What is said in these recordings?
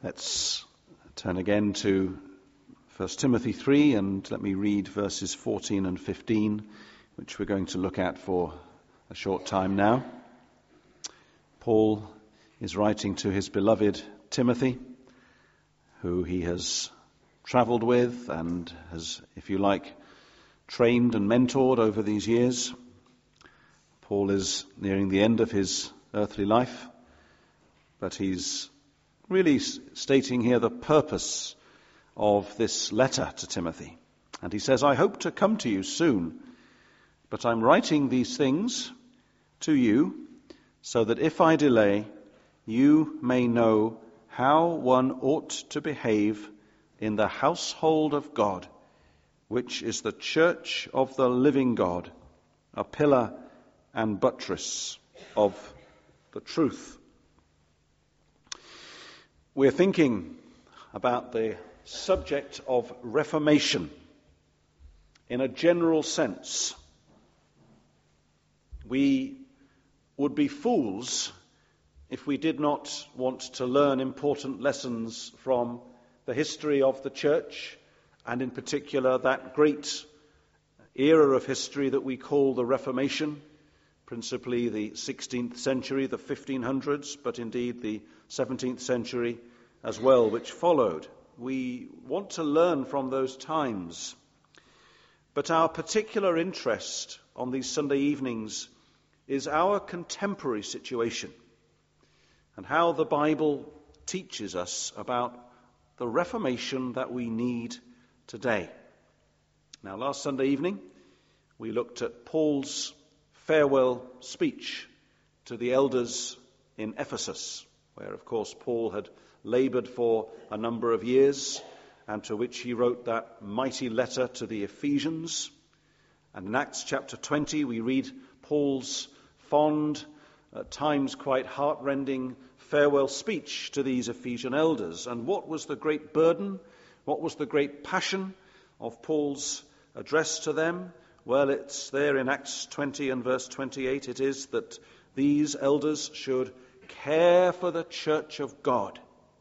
Let's turn again to 1 Timothy 3 and let me read verses 14 and 15, which we're going to look at for a short time now. Paul is writing to his beloved Timothy, who he has travelled with and has, if you like, trained and mentored over these years. Paul is nearing the end of his earthly life, but he's really stating here the purpose of this letter to Timothy. And he says, I hope to come to you soon, but I'm writing these things to you so that if I delay, you may know how one ought to behave in the household of God, which is the church of the living God, a pillar and buttress of the truth. We're thinking about the subject of reformation in a general sense. We would be fools if we did not want to learn important lessons from the history of the church, and in particular that great era of history that we call the Reformation, principally the 16th century, the 1500s, but indeed the 17th century as well, which followed. We want to learn from those times. But our particular interest on these Sunday evenings is our contemporary situation and how the Bible teaches us about the Reformation that we need today. Now, last Sunday evening, we looked at Paul's farewell speech to the elders in Ephesus, where, of course, Paul had laboured for a number of years, and to which he wrote that mighty letter to the Ephesians. And in Acts chapter 20, we read Paul's fond, at times quite heart-rending farewell speech to these Ephesian elders. And what was the great burden? What was the great passion of Paul's address to them? Well, it's there in Acts 20 and verse 28. It is that these elders should care for the church of God,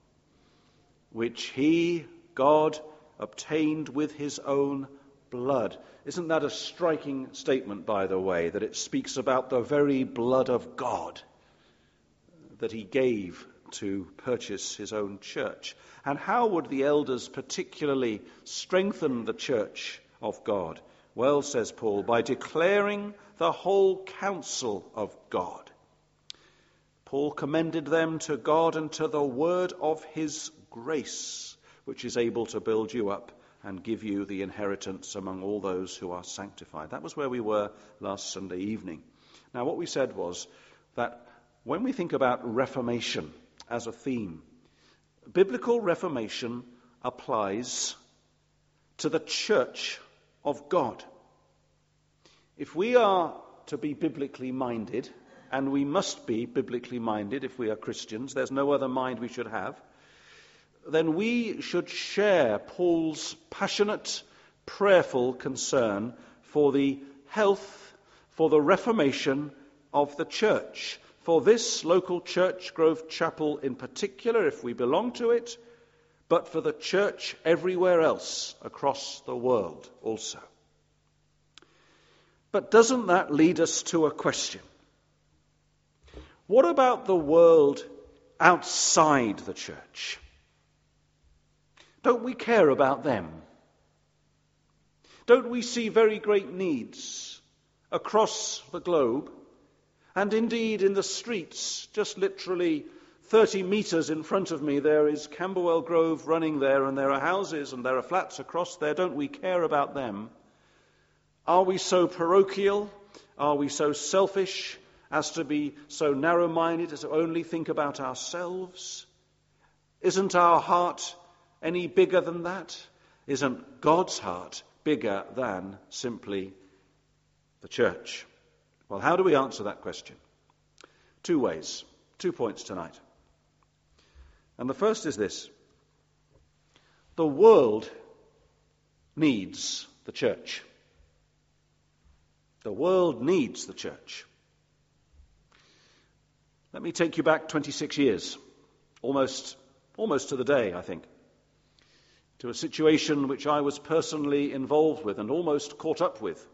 which he, God, obtained with his own blood. Isn't that a striking statement, by the way, that it speaks about the very blood of God that he gave to purchase his own church? And how would the elders particularly strengthen the church of God? Well, says Paul, by declaring the whole counsel of God. Paul commended them to God and to the word of his grace, which is able to build you up and give you the inheritance among all those who are sanctified. That was where we were last Sunday evening. Now, what we said was that when we think about reformation as a theme, biblical reformation applies to the church of God. If we are to be biblically minded, and we must be biblically minded if we are Christians, there's no other mind we should have, then we should share Paul's passionate, prayerful concern for the health, for the reformation of the church, for this local church, Grove Chapel in particular, if we belong to it, but for the church everywhere else across the world also. But doesn't that lead us to a question? What about the world outside the church? Don't we care about them? Don't we see very great needs across the globe, and indeed in the streets, just literally 30 metres in front of me, there is Camberwell Grove running there, and there are houses and there are flats across there. Don't we care about them? Are we so parochial? Are we so selfish as to be so narrow-minded as to only think about ourselves? Isn't our heart any bigger than that? Isn't God's heart bigger than simply the church? Well, how do we answer that question? Two ways, 2 points tonight. And the first is this: the world needs the church. The world needs the church. Let me take you back 26 years, almost almost to the day, I think, to a situation which I was personally involved with and almost caught up with.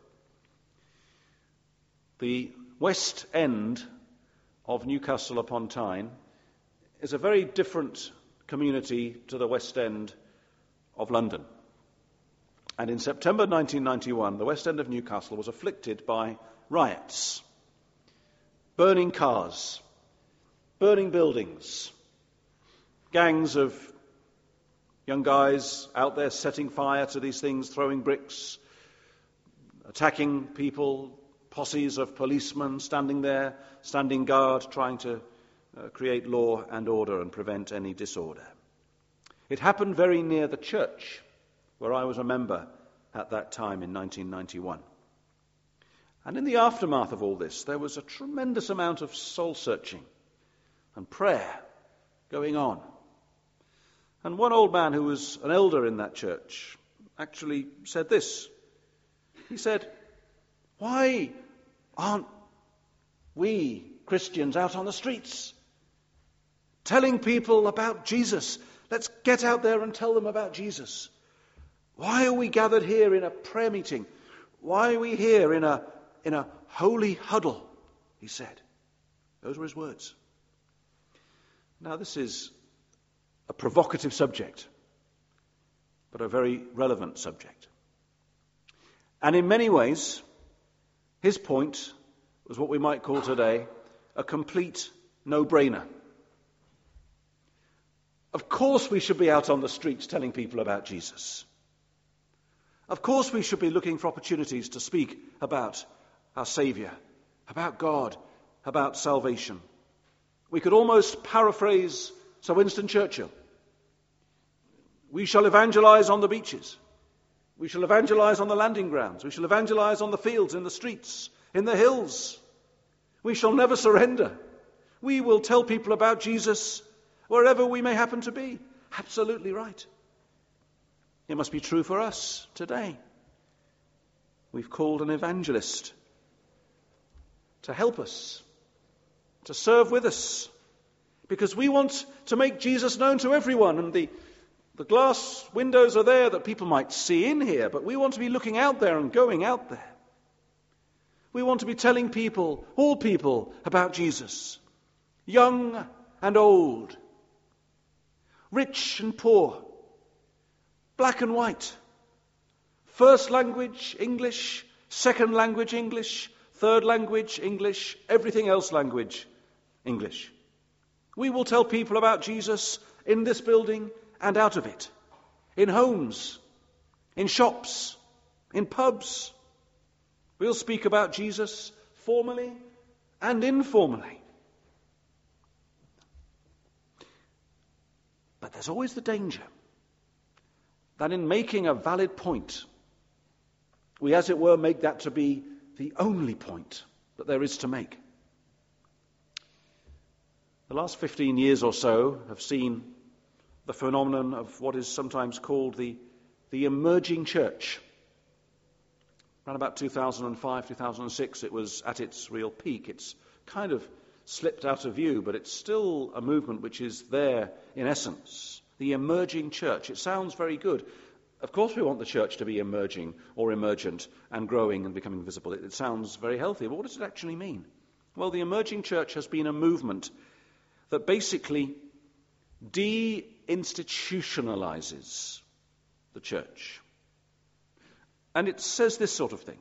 The West End of Newcastle upon Tyne is a very different community to the West End of London. And in September 1991, the West End of Newcastle was afflicted by riots, burning cars, burning buildings, gangs of young guys out there setting fire to these things, throwing bricks, attacking people, posses of policemen standing there, standing guard, trying to create law and order and prevent any disorder. It happened very near the church where I was a member at that time in 1991. And in the aftermath of all this, there was a tremendous amount of soul-searching and prayer going on. And one old man who was an elder in that church actually said this. He said, "Why aren't we Christians out on the streets telling people about Jesus? Let's get out there and tell them about Jesus. Why are we gathered here in a prayer meeting? Why are we here in a holy huddle?" He said. Those were his words. Now, this is a provocative subject, but a very relevant subject. And in many ways, his point was what we might call today a complete no-brainer. Of course we should be out on the streets telling people about Jesus. Of course we should be looking for opportunities to speak about our Saviour, about God, about salvation. We could almost paraphrase Sir Winston Churchill. We shall evangelize on the beaches. We shall evangelize on the landing grounds. We shall evangelize on the fields, in the streets, in the hills. We shall never surrender. We will tell people about Jesus wherever we may happen to be. Absolutely right. It must be true for us today. We've called an evangelist to help us, to serve with us, because we want to make Jesus known to everyone. And the glass windows are there that people might see in here, but we want to be looking out there and going out there. We want to be telling people, all people, about Jesus, young and old, rich and poor, black and white, first language English, second language English, third language English, everything else language English. We will tell people about Jesus in this building and out of it, in homes, in shops, in pubs. We'll speak about Jesus formally and informally. But there's always the danger that in making a valid point, we, as it were, make that to be the only point that there is to make. The last 15 years or so have seen the phenomenon of what is sometimes called the emerging church. Around about 2005, 2006, it was at its real peak. It's kind of slipped out of view, but it's still a movement which is there in essence. The emerging church. It sounds very good. Of course we want the church to be emerging or emergent and growing and becoming visible. It sounds very healthy, but what does it actually mean? Well, the emerging church has been a movement that basically de-institutionalizes the church. And it says this sort of thing.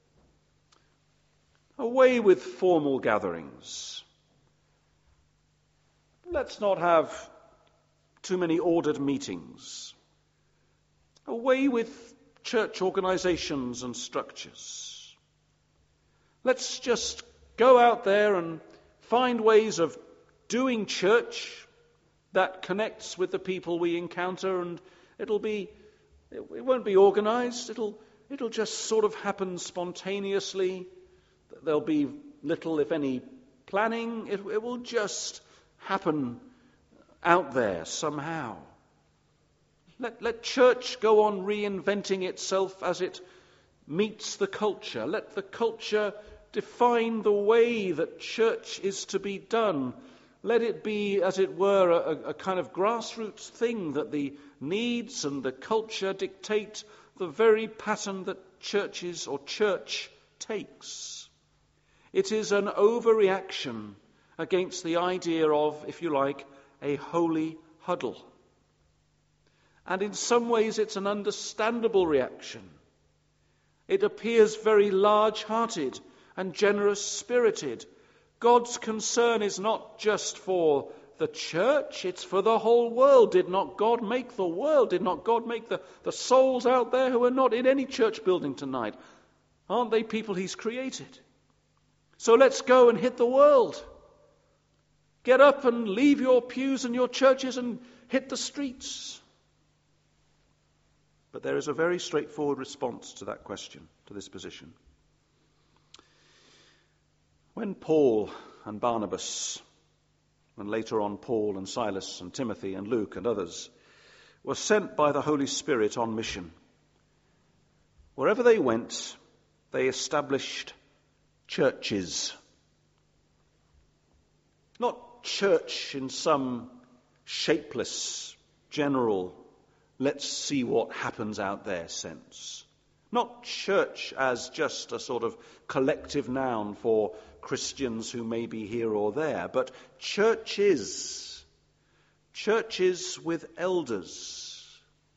Away with formal gatherings. Let's not have too many ordered meetings. Away with church organizations and structures. Let's just go out there and find ways of doing church that connects with the people we encounter, and it won't be organized. It'll just sort of happen spontaneously. There'll be little, if any, planning. It will just happen out there somehow. Let church go on reinventing itself as it meets the culture. Let the culture define the way that church is to be done. let it be, as it were, a kind of grassroots thing that the needs and the culture dictate the very pattern that churches or church takes. It is an overreaction against the idea of, if you like, a holy huddle. And in some ways it's an understandable reaction. It appears very large-hearted and generous-spirited. God's concern is not just for the church, it's for the whole world. Did not God make the world? Did not God make the souls out there who are not in any church building tonight? Aren't they people he's created? So let's go and hit the world. Get up and leave your pews and your churches and hit the streets. But there is a very straightforward response to that question, to this position. When Paul and Barnabas, and later on Paul and Silas and Timothy and Luke and others, were sent by the Holy Spirit on mission, wherever they went, they established churches. Not church in some shapeless, general, let's see what happens out there sense. Not church as just a sort of collective noun for Christians who may be here or there, but churches with elders,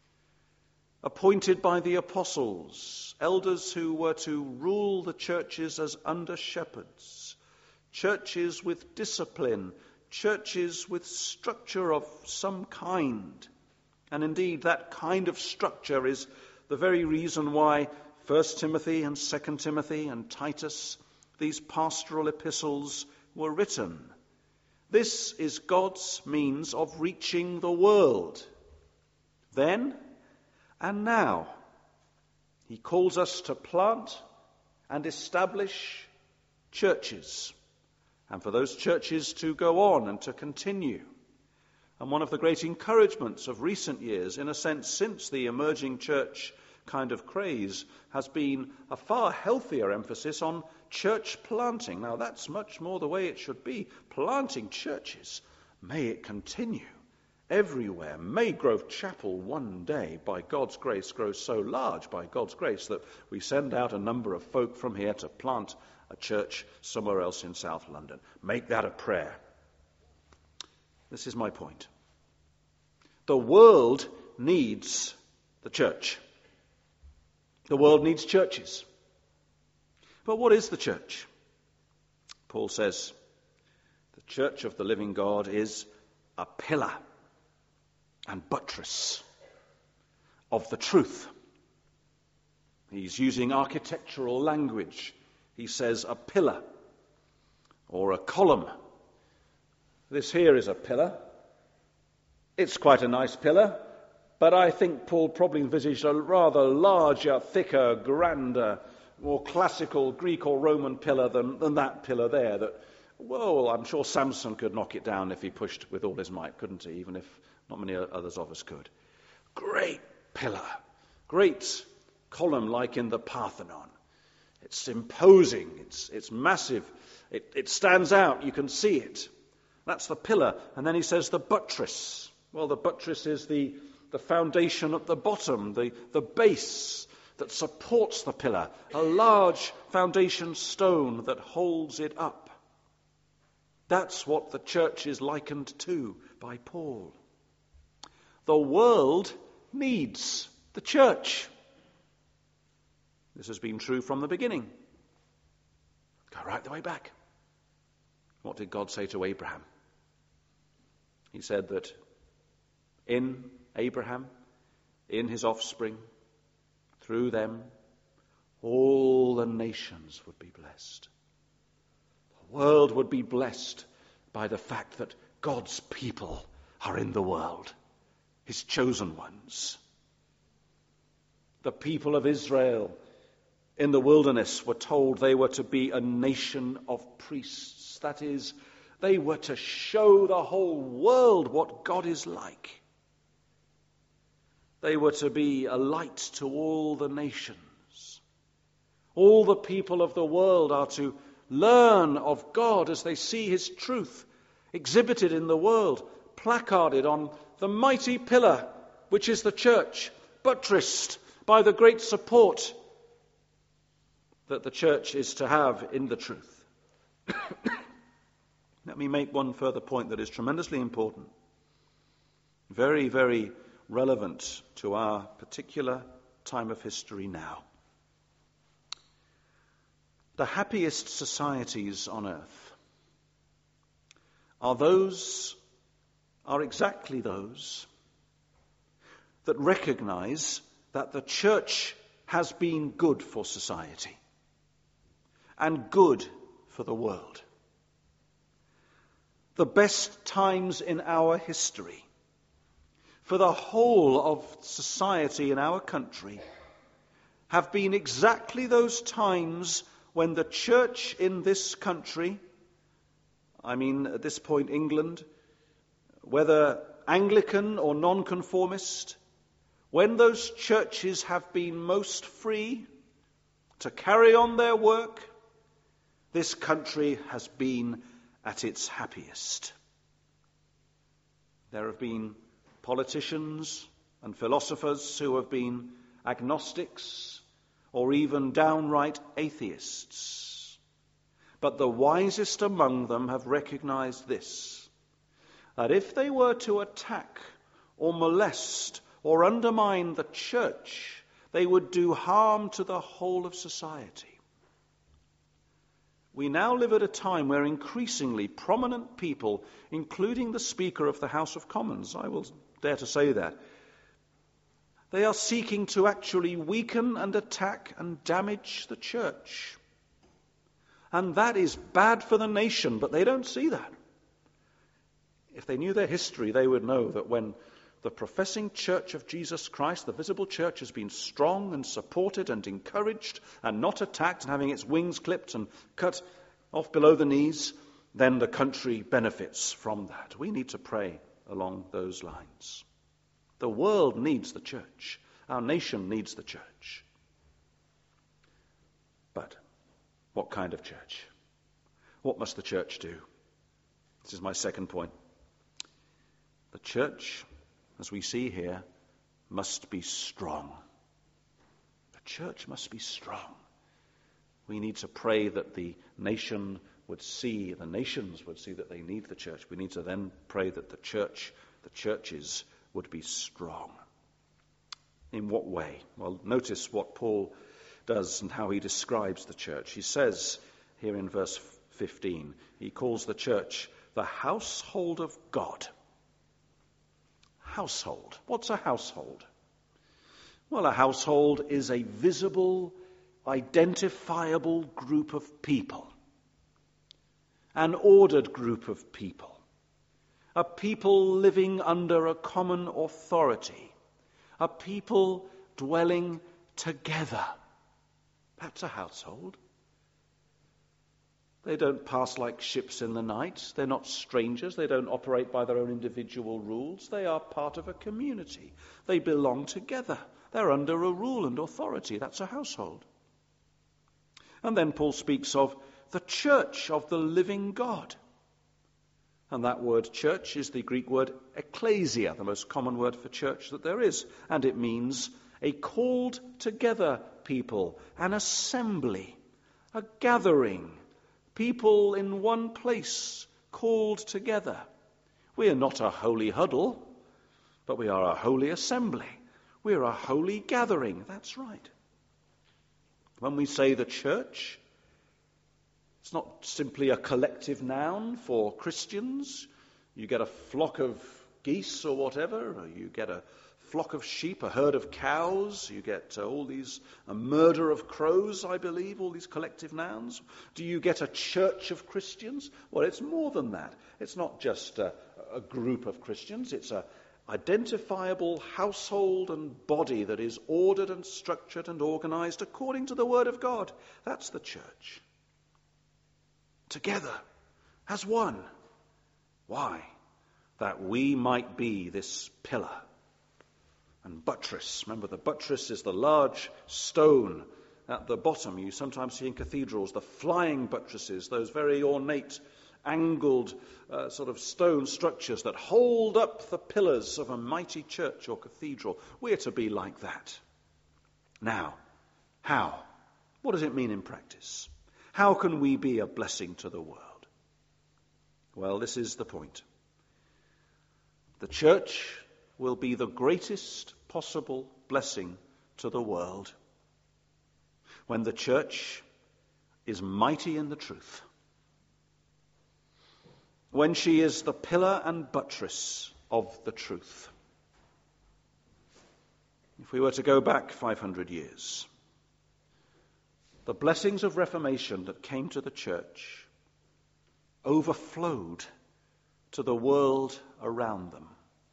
appointed by the apostles, elders who were to rule the churches as under shepherds, churches with discipline, churches with structure of some kind. And indeed, that kind of structure is the very reason why 1 Timothy and 2 Timothy and Titus, these pastoral epistles, were written. This is God's means of reaching the world. Then and now, he calls us to plant and establish churches, and for those churches to go on and to continue. And one of the great encouragements of recent years, in a sense since the emerging church kind of craze, has been a far healthier emphasis on church planting. Now that's much more the way it should be. Planting churches. May it continue everywhere. May Grove Chapel one day, by God's grace, grow so large by God's grace that we send out a number of folk from here to plant a church somewhere else in South London. Make that a prayer. This is my point. The world needs the church. The world needs churches. But what is the church? Paul says, the church of the living God is a pillar and buttress of the truth. He's using architectural language. He says a pillar or a column. This here is a pillar. It's quite a nice pillar, but I think Paul probably envisaged a rather larger, thicker, grander, more classical Greek or Roman pillar than that pillar there. That, well, I'm sure Samson could knock it down if he pushed with all his might, couldn't he? Even if not many others of us could. Great pillar, great column like in the Parthenon. It's imposing, it's massive, it stands out, you can see it. That's the pillar. And then he says the buttress. Well, the buttress is the foundation at the bottom, the base that supports the pillar, a large foundation stone that holds it up. That's what the church is likened to by Paul. The world needs the church. This has been true from the beginning. Go right the way back. What did God say to Abraham? He said that in Abraham, in his offspring, through them, all the nations would be blessed. The world would be blessed by the fact that God's people are in the world, his chosen ones. The people of Israel in the wilderness were told they were to be a nation of priests. That is, they were to show the whole world what God is like. They were to be a light to all the nations. All the people of the world are to learn of God as they see his truth exhibited in the world, placarded on the mighty pillar, which is the church, buttressed by the great support that the church is to have in the truth. Let me make one further point that is tremendously important, very, very relevant to our particular time of history now. The happiest societies on earth are exactly those that recognize that the church has been good for society and good for the world. The best times in our history for the whole of society in our country have been exactly those times when the church in this country, I mean at this point England, whether Anglican or nonconformist, when those churches have been most free to carry on their work, this country has been at its happiest. There have been politicians and philosophers who have been agnostics or even downright atheists. But the wisest among them have recognized this, that if they were to attack or molest or undermine the church, they would do harm to the whole of society. We now live at a time where increasingly prominent people, including the Speaker of the House of Commons, I will dare to say that, they are seeking to actually weaken and attack and damage the church. And that is bad for the nation, but they don't see that. If they knew their history, they would know that when the professing church of Jesus Christ, the visible church, has been strong and supported and encouraged and not attacked and having its wings clipped and cut off below the knees, then the country benefits from that. We need to pray along those lines. The world needs the church. Our nation needs the church. But what kind of church? What must the church do? This is my second point. The church, as we see here, must be strong. The church must be strong. We need to pray that the nations would see that they need the church. We need to then pray that the churches would be strong. In what way? Well, notice what Paul does and how he describes the church. He says here in verse 15, he calls the church the household of God. Household. What's a household? Well, a household is a visible, identifiable group of people. An ordered group of people. A people living under a common authority. A people dwelling together. That's a household. They don't pass like ships in the night. They're not strangers. They don't operate by their own individual rules. They are part of a community. They belong together. They're under a rule and authority. That's a household. And then Paul speaks of the church of the living God. And that word church is the Greek word ekklesia, the most common word for church that there is. And it means a called together people, an assembly, a gathering, people in one place, called together. We are not a holy huddle, but we are a holy assembly. We are a holy gathering. That's right. When we say the church, it's not simply a collective noun for Christians. You get a flock of geese or whatever, or you get a flock of sheep, a herd of cows, you get a murder of crows, I believe, all these collective nouns. Do you get a church of Christians? Well, it's more than that. It's not just a group of Christians. It's an identifiable household and body that is ordered and structured and organized according to the Word of God. That's the church. Together, as one. Why? That we might be this pillar and buttress. Remember, the buttress is the large stone at the bottom. You sometimes see in cathedrals the flying buttresses, those very ornate angled sort of stone structures that hold up the pillars of a mighty church or cathedral. We're to be like that. Now, how? What does it mean in practice? How can we be a blessing to the world? Well, this is the point. The church will be the greatest possible blessing to the world when the church is mighty in the truth, when she is the pillar and buttress of the truth. If we were to go back 500 years, the blessings of Reformation that came to the church overflowed to the world around them.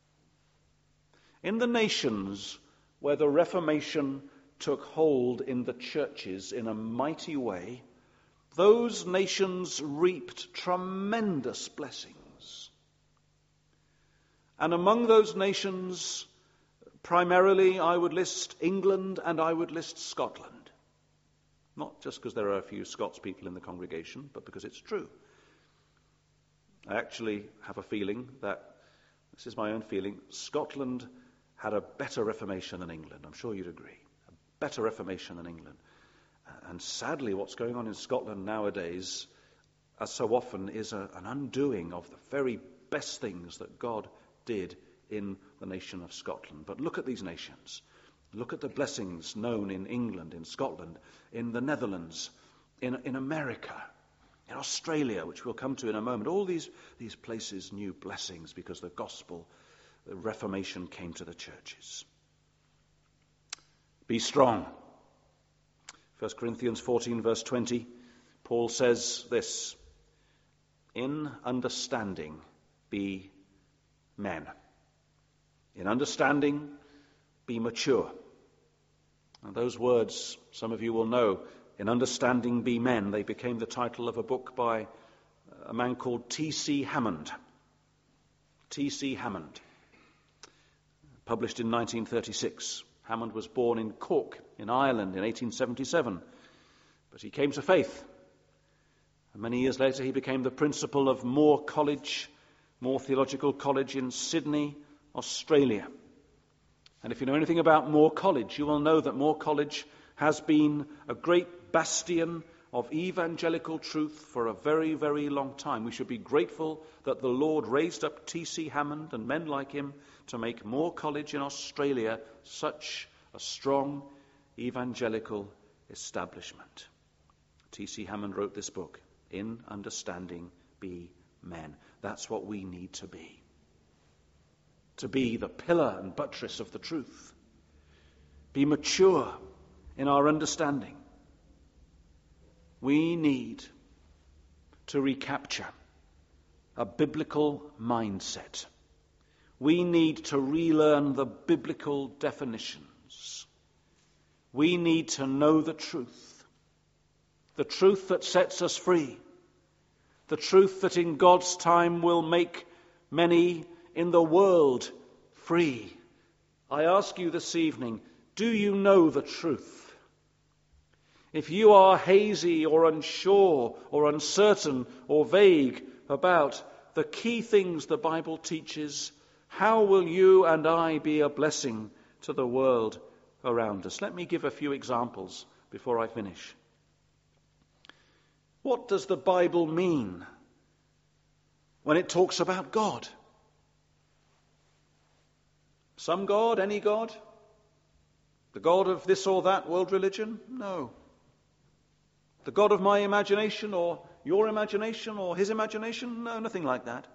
In the nations where the Reformation took hold in the churches in a mighty way, those nations reaped tremendous blessings. And among those nations, primarily I would list England and I would list Scotland. Not just because there are a few Scots people in the congregation, but because it's true. I actually have a feeling that, this is my own feeling, Scotland had a better Reformation than England. I'm sure you'd agree. A better Reformation than England. And sadly, what's going on in Scotland nowadays, as so often, is an undoing of the very best things that God did in the nation of Scotland. But look at these nations. Look at the blessings known in England, in Scotland, in the Netherlands, in America, in Australia, which we'll come to in a moment. All these places knew blessings because the gospel, the Reformation came to the churches. Be strong. 1 Corinthians 14, verse 20, Paul says this, in understanding be men. In understanding be mature. And those words, some of you will know, in understanding be men, they became the title of a book by a man called T.C. Hammond. T.C. Hammond, published in 1936. Hammond was born in Cork, in Ireland, in 1877. But he came to faith. And many years later, he became the principal of Moore College, Moore Theological College in Sydney, Australia. And if you know anything about Moore College, you will know that Moore College has been a great bastion of evangelical truth for a very, very long time. We should be grateful that the Lord raised up T.C. Hammond and men like him to make Moore College in Australia such a strong evangelical establishment. T.C. Hammond wrote this book, In Understanding Be Men. That's what we need to be. To be the pillar and buttress of the truth. Be mature in our understanding. We need to recapture a biblical mindset. We need to relearn the biblical definitions. We need to know the truth that sets us free, the truth that in God's time will make many in the world free. I ask you this evening, do you know the truth? If you are hazy or unsure or uncertain or vague about the key things the Bible teaches, how will you and I be a blessing to the world around us? Let me give a few examples before I finish. What does the Bible mean when it talks about God? Some God, any God? The God of this or that world religion? No. The God of my imagination or your imagination or his imagination? No, nothing like that.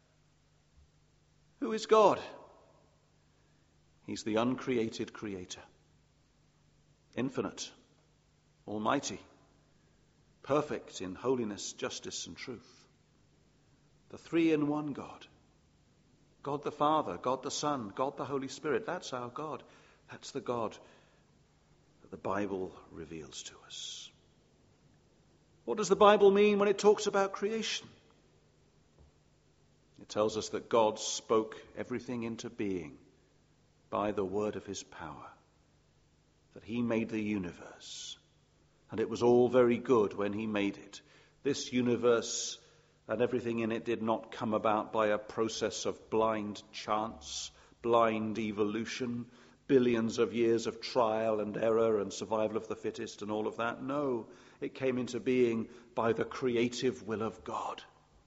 Who is God? He's the uncreated creator. Infinite, almighty, perfect in holiness, justice, and truth. The three-in-one God. God the Father, God the Son, God the Holy Spirit. That's our God. That's the God that the Bible reveals to us. What does the Bible mean when it talks about creation? It tells us that God spoke everything into being by the word of his power, that he made the universe, and it was all very good when he made it. This universe and everything in it did not come about by a process of blind chance, blind evolution, billions of years of trial and error and survival of the fittest and all of that. No, it came into being by the creative will of God.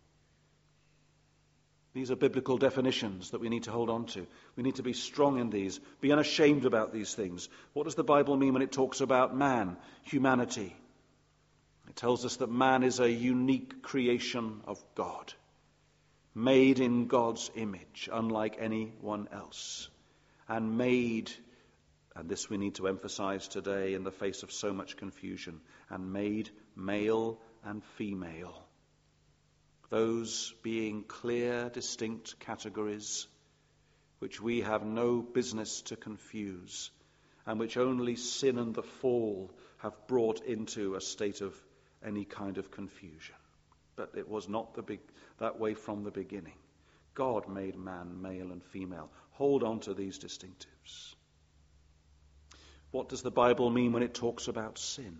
These are biblical definitions that we need to hold on to. We need to be strong in these, be unashamed about these things. What does the Bible mean when it talks about man, humanity? It tells us that man is a unique creation of God, made in God's image, unlike anyone else, and made, and this we need to emphasize today in the face of so much confusion, and made male and female. Those being clear, distinct categories which we have no business to confuse and which only sin and the fall have brought into a state of any kind of confusion. But it was not that way from the beginning. God made man male and female. Hold on to these distinctives. What does the Bible mean when it talks about sin?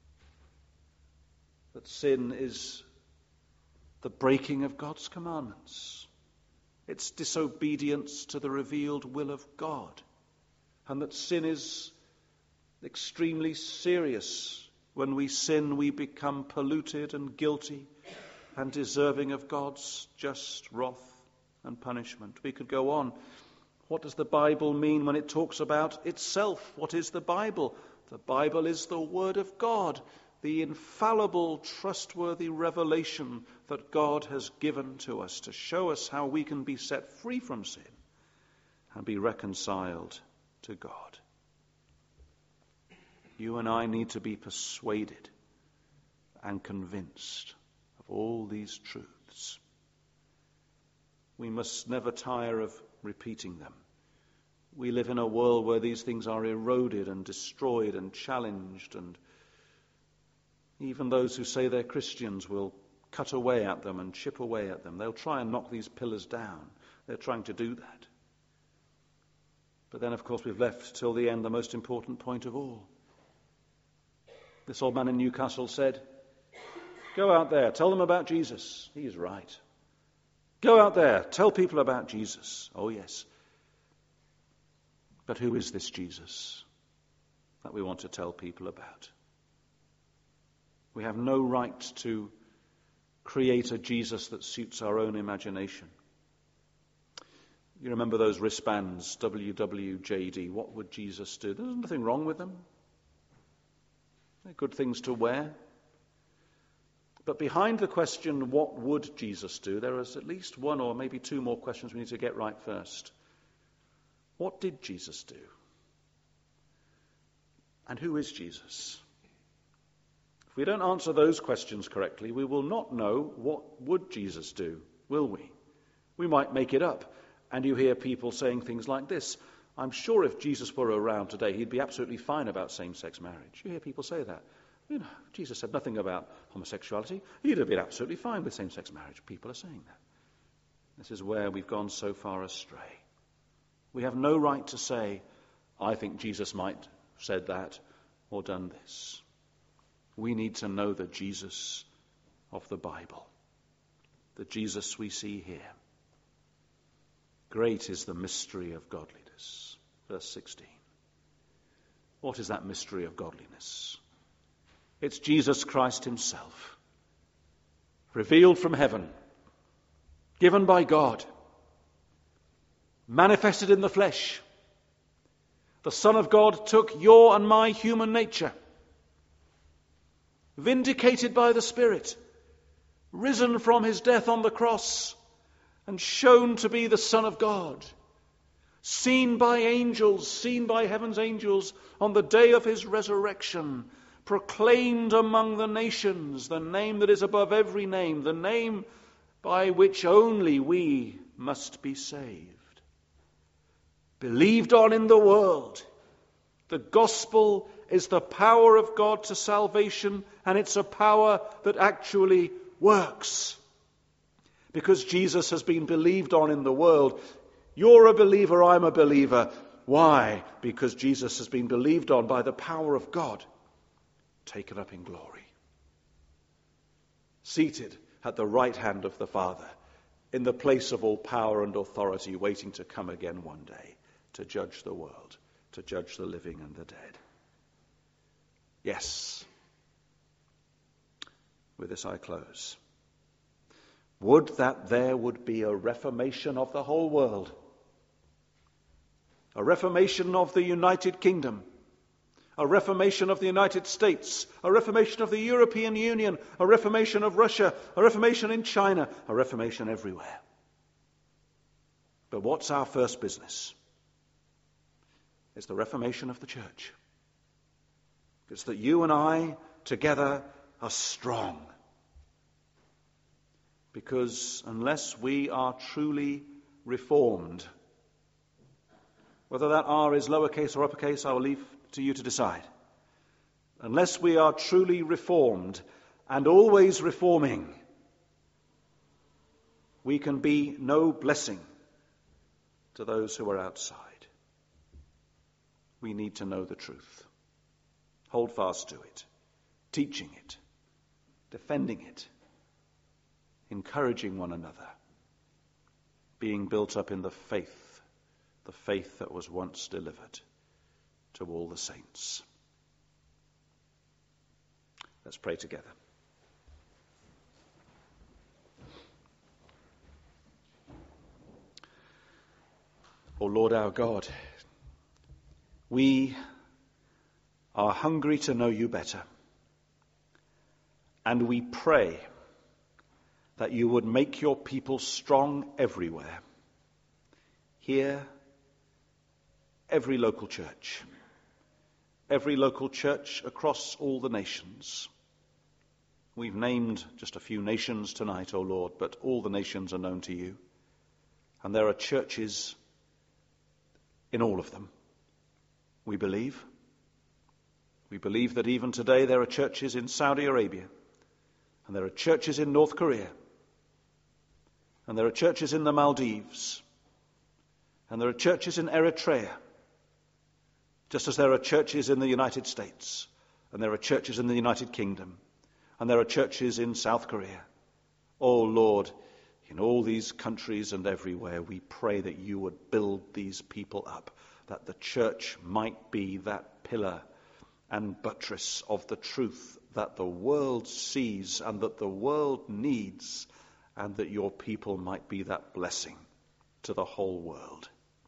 That sin is the breaking of God's commandments. It's disobedience to the revealed will of God. And that sin is extremely serious. When we sin, we become polluted and guilty and deserving of God's just wrath and punishment. We could go on. What does the Bible mean when it talks about itself? What is the Bible? The Bible is the Word of God, the infallible, trustworthy revelation that God has given to us to show us how we can be set free from sin and be reconciled to God. You and I need to be persuaded and convinced of all these truths. We must never tire of repeating them. We live in a world where these things are eroded and destroyed and challenged, and even those who say they're Christians will cut away at them and chip away at them. They'll try and knock these pillars down. They're trying to do that. But then, of course, we've left till the end the most important point of all. This old man in Newcastle said, "Go out there, tell them about Jesus." He is right. Go out there, tell people about Jesus. Oh, yes. But who is this Jesus that we want to tell people about? We have no right to create a Jesus that suits our own imagination. You remember those wristbands, WWJD, what would Jesus do? There's nothing wrong with them. They're good things to wear. But behind the question, what would Jesus do, there is at least one or maybe two more questions we need to get right first. What did Jesus do? And who is Jesus? If we don't answer those questions correctly, we will not know what would Jesus do, will we? We might make it up. And you hear people saying things like this: I'm sure if Jesus were around today, he'd be absolutely fine about same-sex marriage. You hear people say that. You know, Jesus said nothing about homosexuality. He'd have been absolutely fine with same-sex marriage. People are saying that. This is where we've gone so far astray. We have no right to say, I think Jesus might have said that or done this. We need to know the Jesus of the Bible, the Jesus we see here. Great is the mystery of godliness. Verse 16. What is that mystery of godliness? It's Jesus Christ himself, revealed from heaven, given by God, manifested in the flesh. The Son of God took your and my human nature, vindicated by the Spirit, risen from his death on the cross, and shown to be the Son of God, seen by angels, seen by heaven's angels on the day of his resurrection, proclaimed among the nations, the name that is above every name, the name by which only we must be saved. Believed on in the world. The gospel is the power of God to salvation, and it's a power that actually works. Because Jesus has been believed on in the world. You're a believer, I'm a believer. Why? Because Jesus has been believed on by the power of God, taken up in glory, seated at the right hand of the Father, in the place of all power and authority, waiting to come again one day to judge the world, to judge the living and the dead. Yes. With this I close. Would that there would be a reformation of the whole world, a reformation of the United Kingdom, a reformation of the United States, a reformation of the European Union, a reformation of Russia, a reformation in China, a reformation everywhere. But what's our first business? It's the reformation of the church. It's that you and I together are strong. Because unless we are truly reformed, whether that R is lowercase or uppercase, I will leave to you to decide. Unless we are truly reformed and always reforming, we can be no blessing to those who are outside. We need to know the truth. Hold fast to it, teaching it, defending it, encouraging one another, being built up in the faith that was once delivered to all the saints. Let's pray together. O Lord our God, we are hungry to know you better, and we pray that you would make your people strong everywhere. Here, every local church across all the nations. We've named just a few nations tonight, O Lord, but all the nations are known to you. And there are churches in all of them. We believe that even today there are churches in Saudi Arabia, and there are churches in North Korea, and there are churches in the Maldives, and there are churches in Eritrea, just as there are churches in the United States, and there are churches in the United Kingdom, and there are churches in South Korea. Oh Lord, in all these countries and everywhere, we pray that you would build these people up, that the church might be that pillar and buttress of the truth that the world sees and that the world needs, and that your people might be that blessing to the whole world.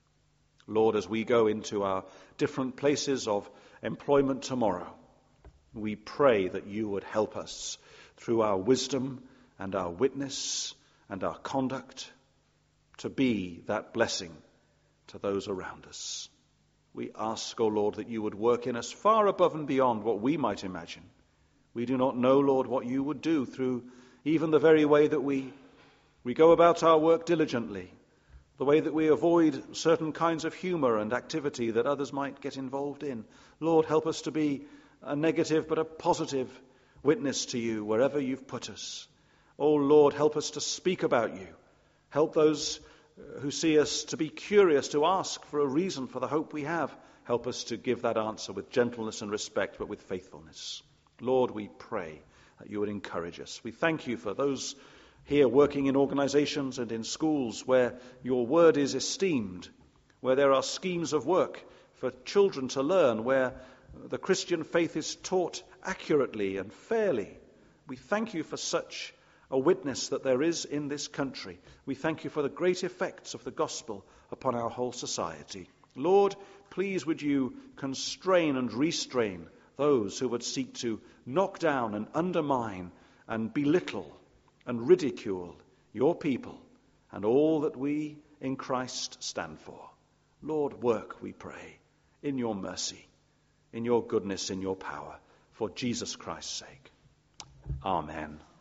Lord, as we go into our different places of employment tomorrow, we pray that you would help us through our wisdom and our witness and our conduct to be that blessing to those around us. We ask, O Lord, that you would work in us far above and beyond what we might imagine. We do not know, Lord, what you would do through even the very way that we go about our work diligently, the way that we avoid certain kinds of humor and activity that others might get involved in. Lord, help us to be a negative but a positive witness to you wherever you've put us. Oh Lord, help us to speak about you. Help those who see us to be curious, to ask for a reason for the hope we have. Help us to give that answer with gentleness and respect, but with faithfulness. Lord, we pray that you would encourage us. We thank you for those here working in organizations and in schools where your word is esteemed, where there are schemes of work for children to learn, where the Christian faith is taught accurately and fairly. We thank you for such a witness that there is in this country. We thank you for the great effects of the gospel upon our whole society. Lord, please would you constrain and restrain those who would seek to knock down and undermine and belittle and ridicule your people and all that we in Christ stand for. Lord, work, we pray, in your mercy, in your goodness, in your power, for Jesus Christ's sake. Amen.